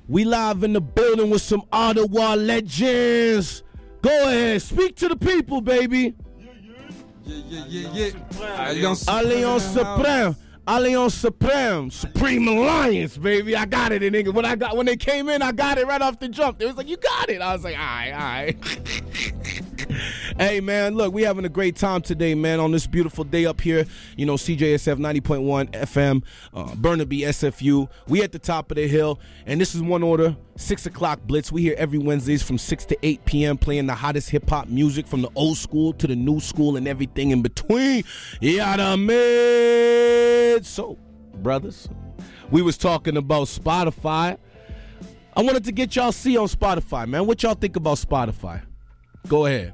We live in the building with some Ottawa legends. Go ahead, speak to the people, baby. Yeah. Alliance Supreme. Alliance Supreme. Supreme Alliance, baby. I got it, nigga. When they came in, I got it right off the jump. They was like, you got it. I was like, all right. Hey, man, look, we having a great time today, man, on this beautiful day up here. You know, CJSF 90.1 FM, Burnaby, SFU. We at the top of the hill, and this is one order, 6 o'clock Blitz. We here every Wednesdays from 6 to 8 p.m. playing the hottest hip-hop music from the old school to the new school and everything in between. Yada mid. So, brothers, we was talking about Spotify. I wanted to get y'all see on Spotify, man. What y'all think about Spotify? Go ahead.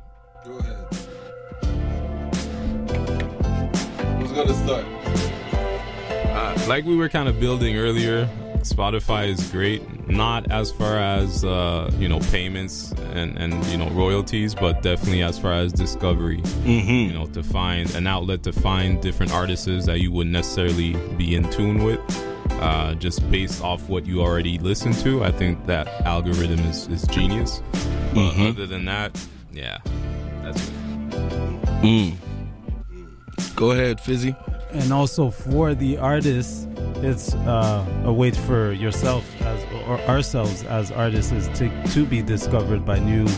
Who's gonna start? Like we were kind of building earlier, Spotify is great. Not as far as payments and royalties, but definitely as far as discovery. Mm-hmm. To find an outlet to find different artists that you wouldn't necessarily be in tune with. Just based off what you already listen to, I think that algorithm is genius. But other than that, yeah, that's it. Go ahead, Fizzy. And also for the artists, it's a way for yourself or ourselves as artists is to be discovered by new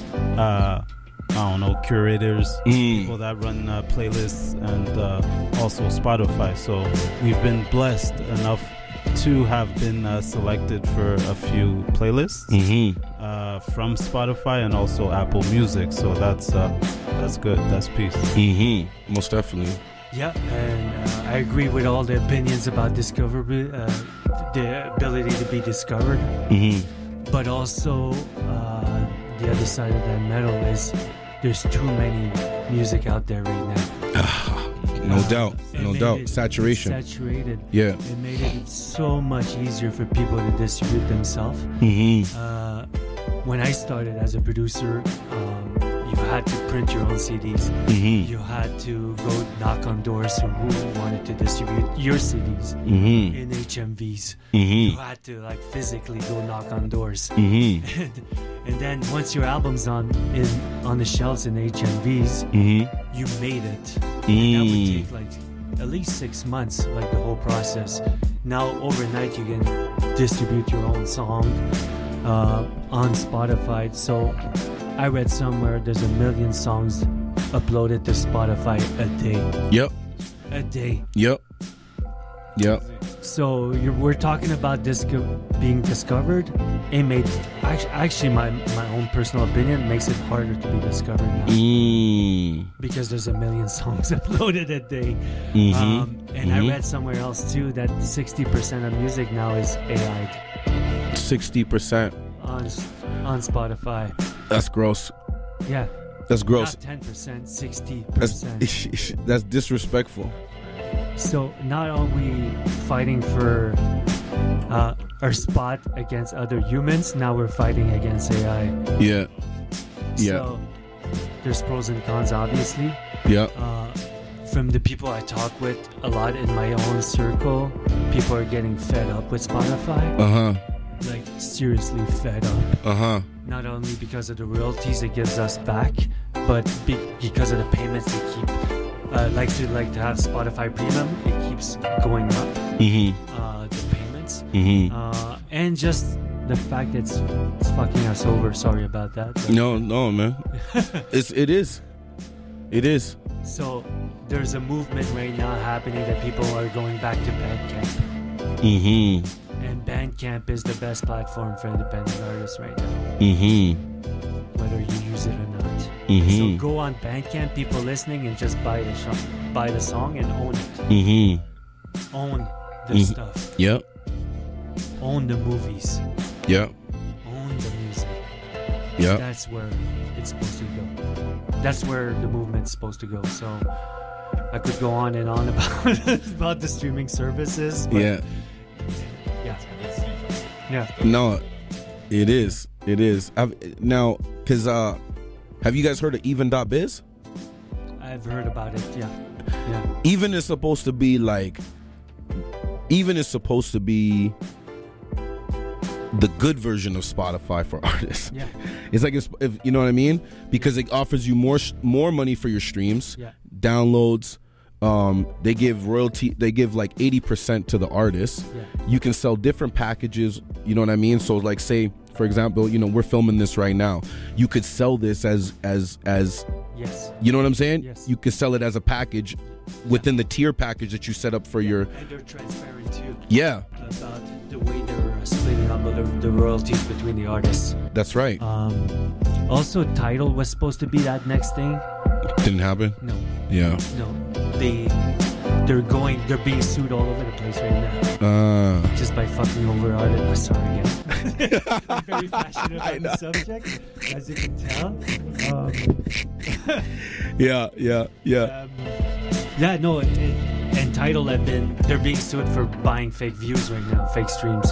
curators, people that run playlists, and also Spotify. So we've been blessed enough to have been selected for a few playlists from Spotify and also Apple Music. So that's good. That's peace. Most definitely. Yeah, and I agree with all the opinions about discovery, the ability to be discovered. But also, the other side of that medal is there's too many music out there right now. No doubt. Saturation. Saturated. Yeah. It made it so much easier for people to distribute themselves. When I started as a producer, you had to print your own CDs. You had to go knock on doors who wanted to distribute your CDs in HMVs. You had to physically go knock on doors. And then once your album's on the shelves in HMVs, you made it. And that would take at least 6 months, the whole process. Now overnight you can distribute your own song on Spotify. So I read somewhere there's 1 million songs uploaded to Spotify a day. Yep. A day. Yep. So we're talking about being discovered. It made actually my own personal opinion makes it harder to be discovered now because there's 1 million songs uploaded a day. And I read somewhere else too that 60% of music now is AI. 60% on Spotify. That's gross. Yeah. That's gross. Not 10%, 60%. That's disrespectful. So not are we fighting for our spot against other humans, now we're fighting against AI. Yeah. So there's pros and cons, obviously. Yeah. From the people I talk with a lot in my own circle, people are getting fed up with Spotify. Seriously fed up. Not only because of the royalties it gives us back, but because of the payments they keep. To have Spotify Premium, it keeps going up. The payments, and just the fact that it's fucking us over. Sorry about that. No, man. It is. So there's a movement right now happening that people are going back to Bandcamp. And Bandcamp is the best platform for independent artists right now. Whether you use it or not. So go on Bandcamp, people listening, and just buy the song and own it. Own the stuff. Yep. Own the movies. Yep. Own the music. Yep. That's where it's supposed to go. That's where the movement's supposed to go. So I could go on and on about the streaming services. But yeah. No, it is. Have you guys heard of Even.biz? I've heard about it, yeah. Even is supposed to be the good version of Spotify for artists. Yeah. It's like if you know what I mean, because it offers you more money for your streams, Yeah. downloads. They give royalty. They give like 80% to the artist. Yeah. You can sell different packages. You know what I mean? So like, say for example, you know, we're filming this right now. You could sell this as Yes. you know what I'm saying? Yes. You could sell it as a package within the tier package that you set up for your. And they're transparent too. Yeah, About the way they're splitting up the royalties between the artists. that's right. Also, Tidal was supposed to be that next thing. Didn't happen. No, Yeah. Uh. they're being sued all over the place right now. Just by fucking over artists. Sorry again. I'm very passionate about the subject, as you can tell. Yeah. Yeah, no, and Tidal they're being sued for buying fake views right now, fake streams.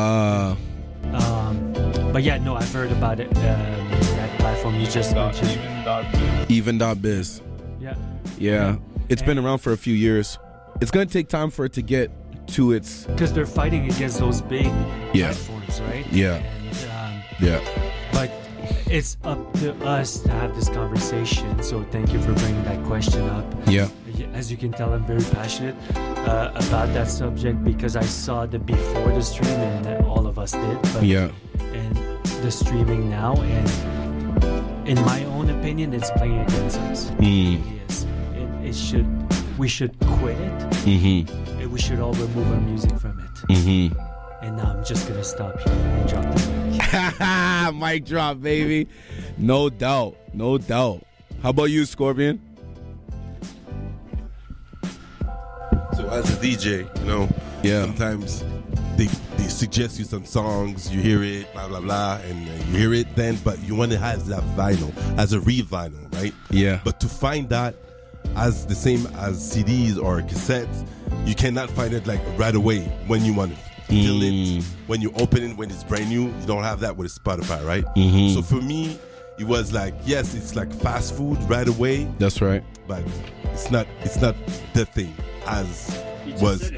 But yeah, no, I've heard about it. That platform you just mentioned. Even.biz. Yeah. It's been around for a few years. It's gonna take time for it to get to its. Because they're fighting against those big platforms, right? Yeah. And, Yeah. but it's up to us to have this conversation. So thank you for bringing that question up. Yeah. As you can tell, I'm very passionate about that subject because I saw the before the stream, and all of us did. But, Yeah. And the streaming now, and in my own opinion, it's playing against us. It is. We should quit it. And we should all remove our music from it. And now I'm just gonna stop here and drop the mic. Mic drop, baby. No doubt. How about you, Scorpion? So as a DJ, you know, sometimes they suggest you some songs, you hear it, blah blah blah, and you hear it then, but you want to have that vinyl as a re-vinyl, right? Yeah. But to find that as the same as CDs or cassettes, you cannot find it like right away when you want to feel it. When you open it, when it's brand new, you don't have that with Spotify, right? So for me, it was like, yes, it's like fast food right away. That's right. But it's not the thing as was.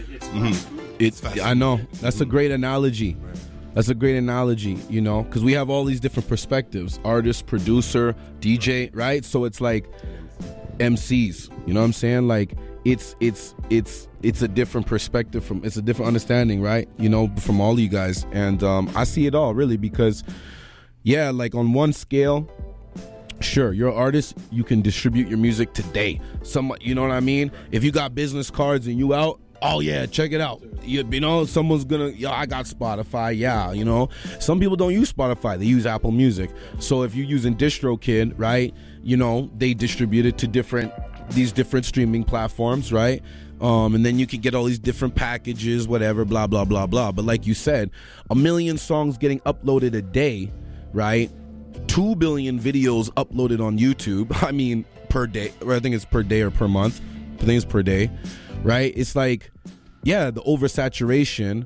I know. That's a great analogy. That's a great analogy, you know, because we have all these different perspectives: artist, producer, DJ, right? So it's like MCs. You know what I'm saying? Like it's a different perspective it's a different understanding, right? You know, from all of you guys, and I see it all really because, yeah, like on one scale. Sure, you're an artist, you can distribute your music today. You know what I mean? If you got business cards and you out, oh yeah, check it out. You know, someone's gonna, I got Spotify, yeah, you know. Some people don't use Spotify, they use Apple Music. So if you're using DistroKid, right, you know, they distribute it to these different streaming platforms, right? And then you can get all these different packages, whatever, blah, blah, blah, blah. But like you said, 1 million songs getting uploaded a day, right? 2 billion videos uploaded on YouTube. I mean, per day. Or I think it's per day or per month. I think it's per day, right? It's like, yeah, the oversaturation.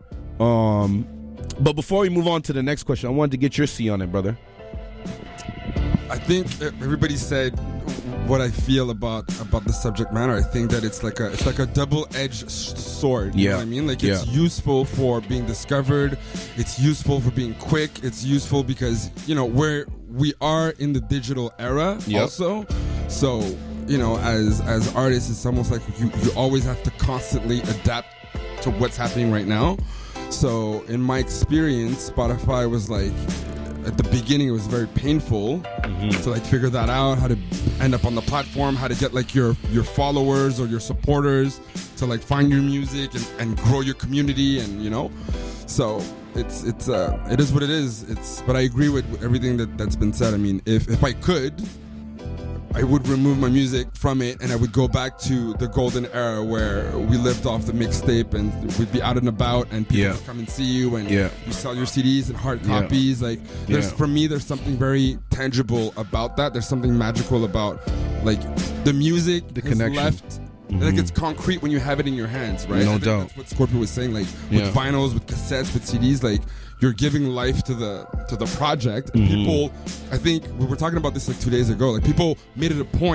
But before we move on to the next question, I wanted to get your C on it, brother. I think everybody said what I feel about the subject matter. I think that it's like a double-edged sword. You know what I mean? Like it's useful for being discovered. It's useful for being quick. It's useful because, you know, we are in the digital era also. So, you know, as artists, it's almost like you always have to constantly adapt to what's happening right now. So in my experience, Spotify was like, at the beginning it was very painful to like figure that out, how to end up on the platform, how to get like your followers or your supporters to like find your music and grow your community, and you know, so it is what it is. But I agree with everything that's been said. I mean, if I could, I would remove my music from it and I would go back to the golden era where we lived off the mixtape and we'd be out and about and people would come and see you and you sell your CDs and hard copies. Like for me, there's something very tangible about that. There's something magical about like the music, the connection. Left, like it's concrete when you have it in your hands, right? No doubt. That's what Scorpio was saying. Like with vinyls, with cassettes, with CDs, like you're giving life to the project. And people, I think we were talking about this like 2 days ago. Like people made it a point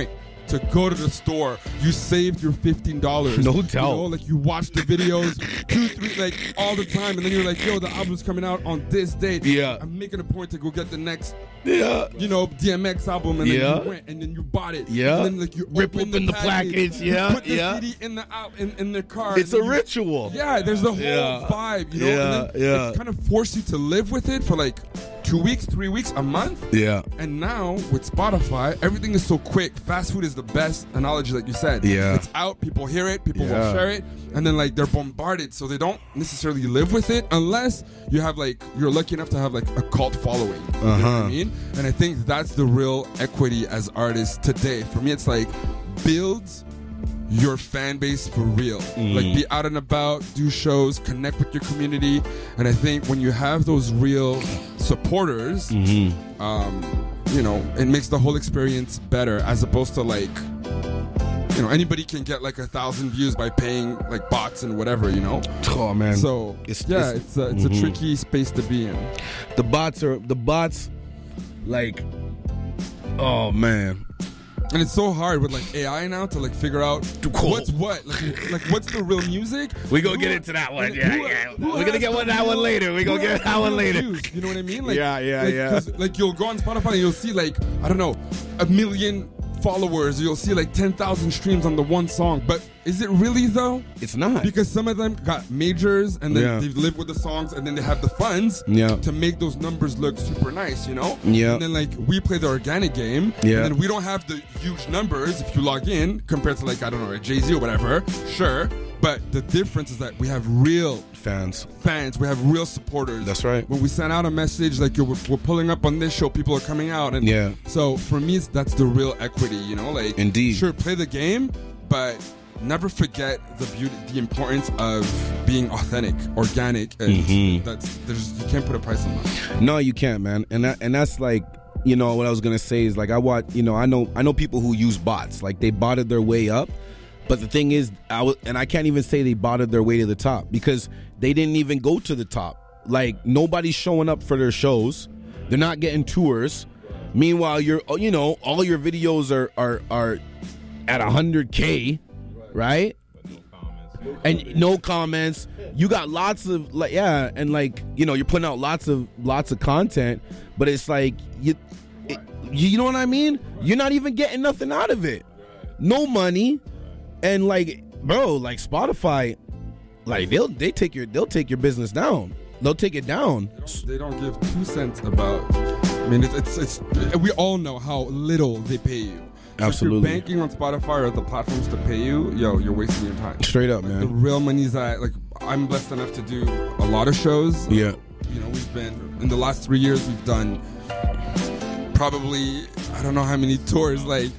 to go to the store. You saved your $15. No You doubt. know, like you watch the videos 2, 3, like all the time, and then you're like, yo, the album's coming out on this date. Yeah. I'm making a point to go get the next, Yeah. you know, DMX album, and Yeah. then you went, and then you bought it. Yeah. And then like you Rip open open the package. Yeah, You put the yeah. CD in the car. It's and a you- ritual. Yeah, there's the whole Yeah. vibe, you know. Yeah, and then yeah. It kind of forced you to live with it for like 2 weeks, 3 weeks, a month. Yeah. And now with Spotify, everything is so quick. Fast food is the best analogy, like you said. Yeah. It's out, people hear it, people will Yeah. share it, and then like they're bombarded, so they don't necessarily live with it unless you have like you're lucky enough to have like a cult following. You know what I mean? And I think that's the real equity as artists today. For me, it's like builds your fan base for real. Like be out and about, do shows, connect with your community. And I think when you have those real supporters, you know, it makes the whole experience better as opposed to like, you know, anybody can get like 1,000 views by paying like bots and whatever, you know. Oh man. So It's- it's a tricky space to be in. the bots like, oh man. And it's so hard with like AI now to like figure out Cool. what's what, like what's the real music. We gonna Who- get into that one. who- Yeah, who- yeah. who We're gonna has get the one that one real- later. We who gonna has get that the one real later. views? You know what I mean? Like, Yeah, yeah, like, yeah. 'cause, like you'll go on Spotify and you'll see like I don't know 1 million followers. You'll see like 10,000 streams on the one song. But is it really though? It's not. Because some of them got majors and then Yeah. they've lived with the songs and then they have the funds Yeah. to make those numbers look super nice, you know? Yeah. And then like we play the organic game Yeah. and then we don't have the huge numbers if you log in compared to like, I don't know, a Jay-Z or whatever. Sure. But the difference is that we have real Fans. we have real supporters. That's right. When we send out a message like yo, we're pulling up on this show, people are coming out, and Yeah. so for me that's the real equity, you know, like Indeed. sure, play the game, but never forget the beauty, the importance of being authentic, organic, and Mm-hmm. you can't put a price on that. No, you can't, man. And that's like, you know, what I was gonna say is like I know people who use bots. Like they botted their way up. But the thing is, I can't even say they botted their way to the top because they didn't even go to the top. Like nobody's showing up for their shows. They're not getting tours. Meanwhile, all your videos are at 100K, right? And no comments. You got lots of you're putting out lots of content, but it's like you know what I mean? You're not even getting nothing out of it. No money. And like, bro, like Spotify, like they'll take your business down. They'll take it down. They don't give 2 cents about. I mean, it's we all know how little they pay you. So Absolutely. if you're banking on Spotify or the platforms to pay you, you're wasting your time. Straight up, The man. real money's that like I'm blessed enough to do a lot of shows. Yeah. You know, we've been in the last 3 years we've done probably I don't know how many tours like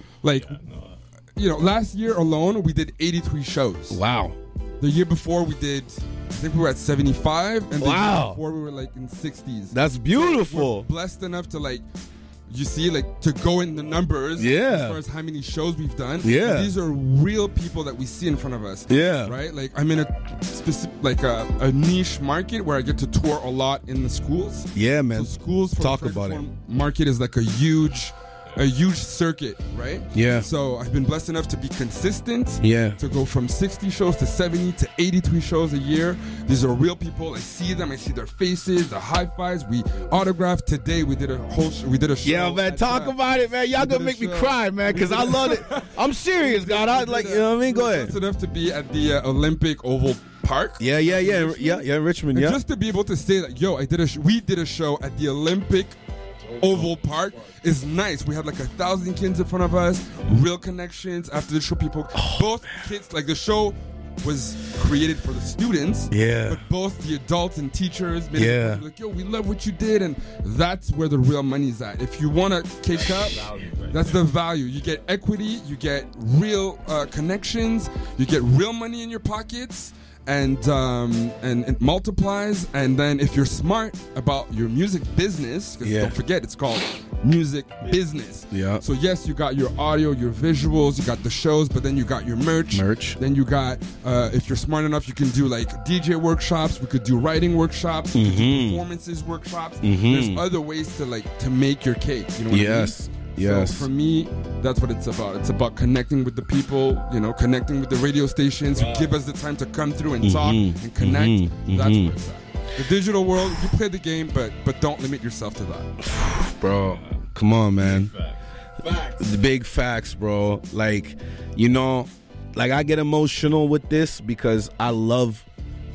you know, last year alone we did 83 shows. Wow. The year before we did I think we were at 75 and the Wow. year before we were like in 60s. That's beautiful. We're blessed enough to like you see like to go in the numbers Yeah. as far as how many shows we've done. Yeah. These are real people that we see in front of us. Yeah. Right? Like I'm in a specific like a niche market where I get to tour a lot in the schools. Yeah, man. So schools for Talk the about it. market is like a huge circuit, right? Yeah. So I've been blessed enough to be consistent. Yeah. To go from 60 shows to 70 to 83 shows a year. These are real people. I see them. I see their faces, the high fives. We autographed today. We did a whole. We did a show. Yeah, man, at, talk about it, man. Y'all we did gonna a make me show. cry, man, because I love it. I'm serious, God. I like, you know what I mean? Go Blessed ahead. enough to be at the Olympic Oval Park. Yeah, Richmond, And yeah. just to be able to say that, we did a show at the Olympic Oval Park is nice. We had like 1,000 kids in front of us, real connections. After the show, people, both kids, like the show was created for the students. Yeah. But both the adults and teachers made Yeah. it like, yo, we love what you did. And that's where the real money's at. If you want to kick up, that's the value. You get equity, you get real connections, you get real money in your pockets. And it multiplies. And then if you're smart about your music business, because Yeah. don't forget it's called music business. Yeah. So yes, you got your audio, your visuals, you got the shows, but then you got your merch. Then you got if you're smart enough, you can do like DJ workshops. We could do writing workshops. We could do performances workshops. There's other ways to make your cake. You know what I mean? Yes. Yes. So for me, that's what it's about. It's about connecting with the people, connecting with the radio stations who give us the time to come through and talk and connect. That's what it's at. The digital world, you play the game, but don't limit yourself to that. Bro, come on, man. The big facts, bro. Like, I get emotional with this because I love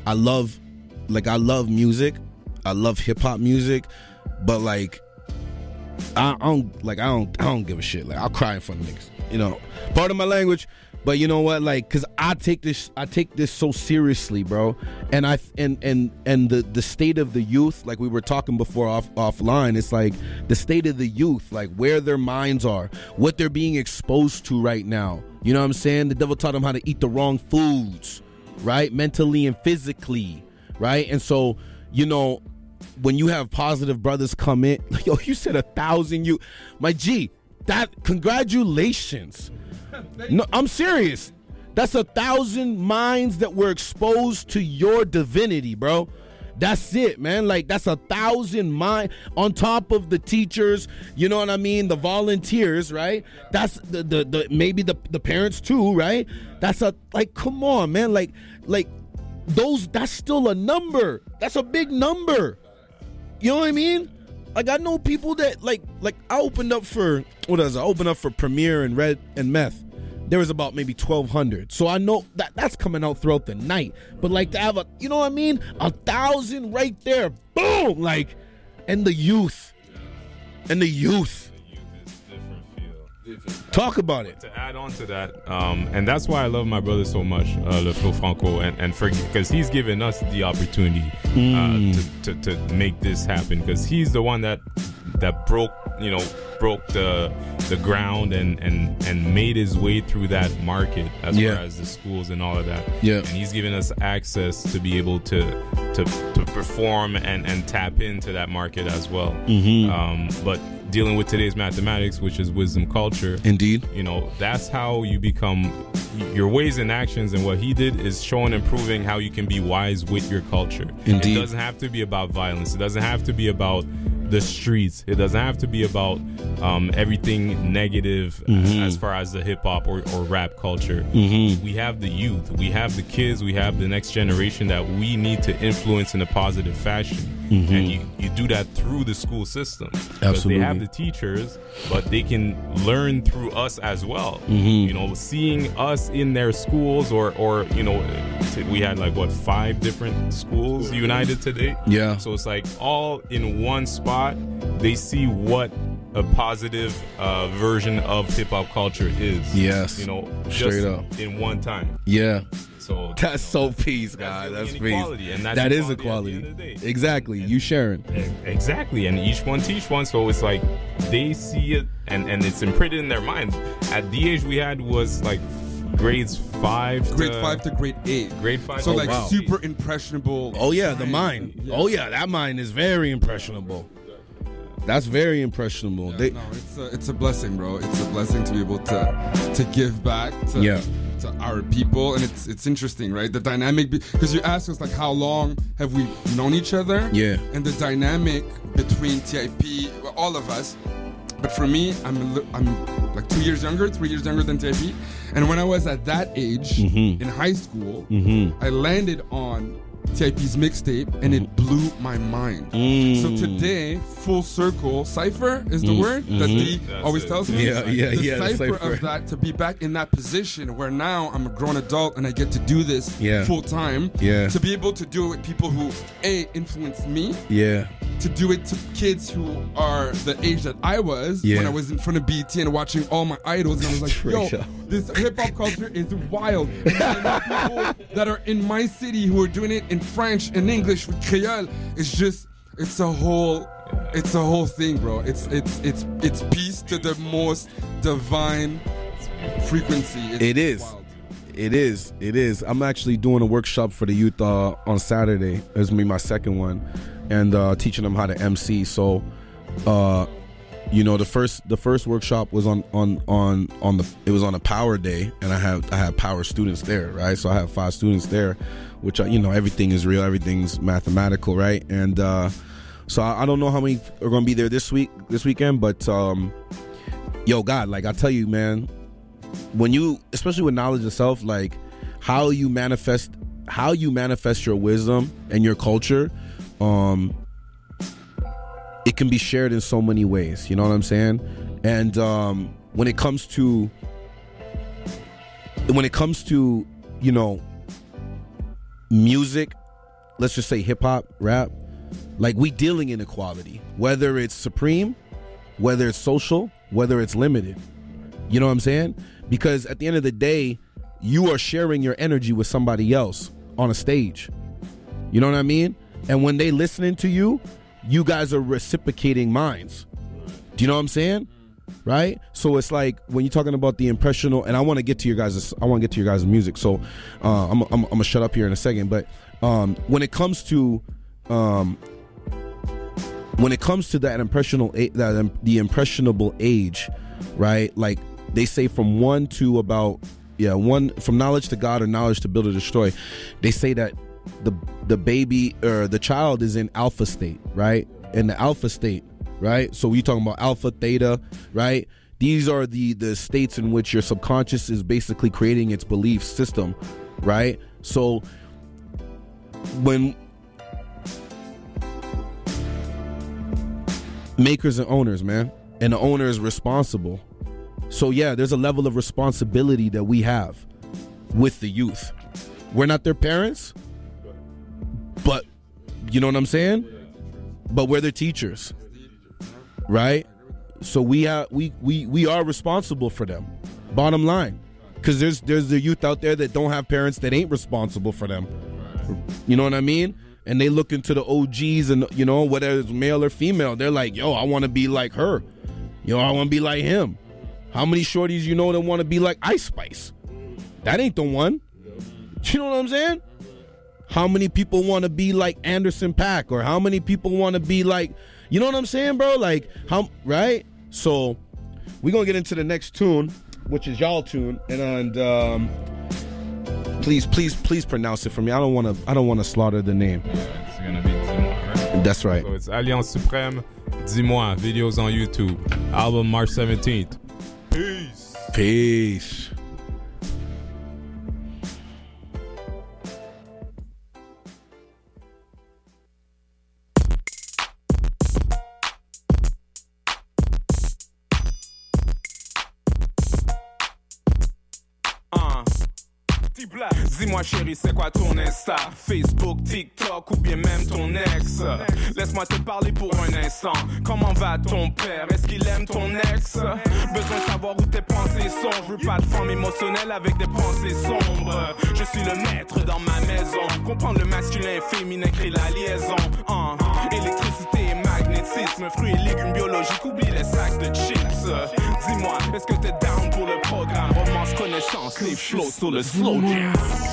music. I love hip hop music, but I don't give a shit. Like, I'll cry in front of niggas. Part of my language, but you know what? Cause I take this so seriously, bro. And the state of the youth, like we were talking before offline, it's like the state of the youth, like where their minds are, what they're being exposed to right now. You know what I'm saying? The devil taught them how to eat the wrong foods, right? Mentally and physically, right? And so, when you have positive brothers come in, yo, you said 1,000 you, my G, congratulations. No, I'm serious. That's 1,000 minds that were exposed to your divinity, bro. That's it, man. That's 1,000 minds on top of the teachers, you know what I mean? The volunteers, right? That's the maybe the parents too, right? That's come on, man. That's still a number. That's a big number. You know what I mean? I know people that I opened up for Premier and Red and Meth. There was about maybe 1,200. So I know that's coming out throughout the night. But to have you know what I mean? 1,000 right there. Boom! And the youth. And the youth. Talk about it. To add on to that, and that's why I love my brother so much, Le Flo Franco, and because he's given us the opportunity to make this happen. Because he's the one that broke the ground and made his way through that market as far as the schools and all of that. Yeah. And he's given us access to be able to perform and tap into that market as well. But dealing with today's mathematics, which is wisdom culture. Indeed. That's how you become your ways and actions. And what he did is showing and proving how you can be wise with your culture. Indeed. It doesn't have to be about violence. It doesn't have to be about the streets. It doesn't have to be about everything negative as far as the hip hop or rap culture. We have the youth, we have the kids, we have the next generation that we need to influence in a positive fashion. And you do that through the school system. Absolutely. They have the teachers, but they can learn through us as well. Seeing us in their schools or we had 5 different schools united today. Yeah. So it's all in one spot. They see what a positive version of hip hop culture is. Yes. Straight up in one time. Yeah. So that's so peace, guys. That's peace. And that is equality. Exactly. You sharing. Exactly. And each one teach one. So it's they see it and it's imprinted in their mind. At the age we had was grades 5 to grade 8. Grade 5. So super impressionable. Oh yeah, the mind. Yeah. Oh yeah, that mind is very impressionable. That's very impressionable. Yeah, it's a blessing, bro. It's a blessing to be able to give back to our people, and it's interesting, right? The dynamic, because you asked us how long have we known each other? Yeah. And the dynamic between TIP, all of us. But for me, I'm 3 years younger than TIP. And when I was at that age in high school, I landed on TIP's mixtape and it blew my mind. So today, full circle, Cypher is the word that he always tells me. The Cypher of that, to be back in that position where now I'm a grown adult and I get to do this full time. To be able to do it with people who influenced me. To do it to kids who are the age that I was when I was in front of BET and watching all my idols, and I was like, yo, this hip hop culture is wild. And I know people that are in my city who are doing it in French and English with Creole. It's a whole thing, bro. It's peace to the most divine frequency. It is. I'm actually doing a workshop for the youth on Saturday. It's my second one. And teaching them how to MC. So, the first workshop was on a power day, and I had power students there, right? So I have 5 students there, which everything is real, everything's mathematical, right? And so I don't know how many are going to be there this weekend, but yo, God, like I tell you, man, when you, especially with knowledge of self, like how you manifest your wisdom and your culture, it can be shared in so many ways. You know what I'm saying? And when it comes to you know, music, let's just say hip hop, rap, like we dealing in equality, whether it's supreme, whether it's social, whether it's limited. You know what I'm saying? Because at the end of the day, you are sharing your energy with somebody else on a stage. You know what I mean? And when they listening to you, you guys are reciprocating minds. Do you know what I'm saying? Right? So it's like when you're talking about the impressional, and I want to get to your guys' music. So I'm gonna shut up here in a second. But when it comes to that the impressionable age, right? Like they say from from knowledge to God or knowledge to build or destroy. They say that the baby or the child is in alpha state, right? In the alpha state, right? So we talking about alpha, theta, right? These are the states in which your subconscious is basically creating its belief system, right? So when makers and owners, man, and the owner is responsible. So yeah, there's a level of responsibility that we have with the youth. We're not their parents, but you know what I'm saying? But we're their teachers, right? So we are responsible for them. Bottom line, because there's the youth out there that don't have parents that ain't responsible for them. You know what I mean? And they look into the OGs and, you know, whether it's male or female, they're like, yo, I want to be like her. Yo, I want to be like him. How many shorties you know that want to be like Ice Spice? That ain't the one. You know what I'm saying? How many people want to be like Anderson .Paak? Or how many people want to be like, you know what I'm saying, bro? Like, how, right? So we're going to get into the next tune, which is y'all tune. And please pronounce it for me. I don't want to slaughter the name. It's going to be Dis-moi, right? That's right. So it's Alliance Suprême, Dis-moi, videos on YouTube. Album March 17th. Peace. Dis-moi chérie, c'est quoi ton Insta? Facebook, TikTok ou bien même ton ex? Laisse-moi te parler pour un instant. Comment va ton père? Est-ce qu'il aime ton ex? Besoin de savoir où tes pensées sont. Je veux pas de femme émotionnelle avec des pensées sombres. Je suis le maître dans ma maison. Comprendre le masculin et féminin, crée la liaison. Électricité et magnétisme, fruits et légumes biologiques, oublie les sacs de chips. Dis-moi, est-ce que t'es down pour le programme? Romance, connaissance, les flows sur le slow jam.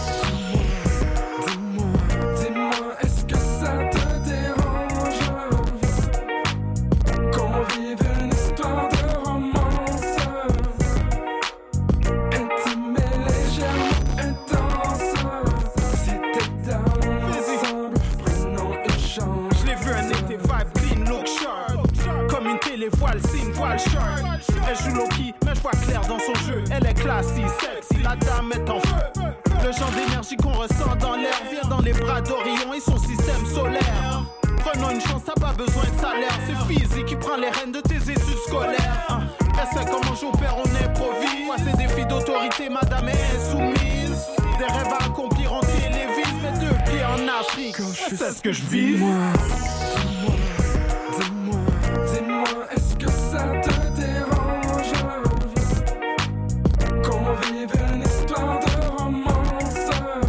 Dis-moi, est-ce que ça te dérange? Qu'on vive une histoire de romance, intime et légèrement intense. Si t'es down ensemble, prenons une chance. Je l'ai vu un été vibe clean, look sharp. Comme une télévoile, signe voile sharp. Elle joue low-key, mais je vois clair dans son jeu. Elle est classy, sexy, la dame est en feu. Le genre d'énergie qu'on ressent dans l'air vient dans les bras d'Orion et son système solaire. Prenons une chance, t'as pas besoin de salaire. C'est physique qui prend les rênes de tes études scolaires. Elle sait comment j'opère, on improvise. Moi c'est des filles d'autorité, madame est insoumise. Des rêves à accomplir, on télévise. Mes deux pieds en Afrique, c'est ce que je vis. Dis-moi, est-ce que ça te dérange? Qu'on vive une histoire de romance,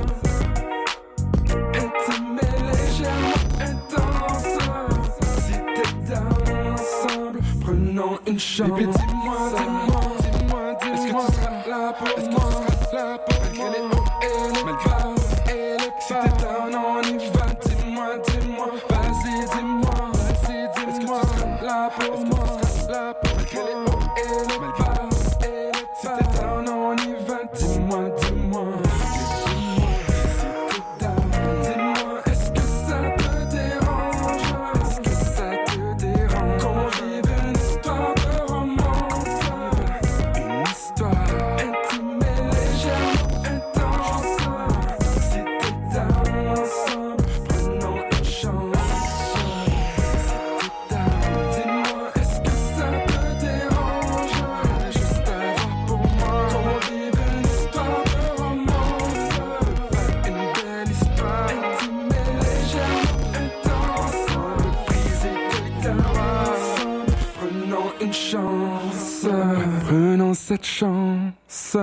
intime et légèrement intense. Si t'es down ensemble, prenons une chance. Bébé, dis-moi, est-ce que tu seras là pour moi? Malgré les hauts et les bas, si t'es down, on y va. Dis-moi, vas-y, dis-moi. Est-ce que tu seras là pour moi? Malgré les hauts et les bas, si t'es down, on y va. Dis-moi. Si t'es down, dis-moi, est-ce que ça te dérange? Qu'on vive une histoire de romance, ensemble, prenons une chance, prenons cette chance.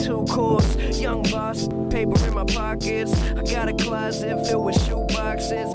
Young boss, paper in my pockets. I got a closet filled with shoe boxes.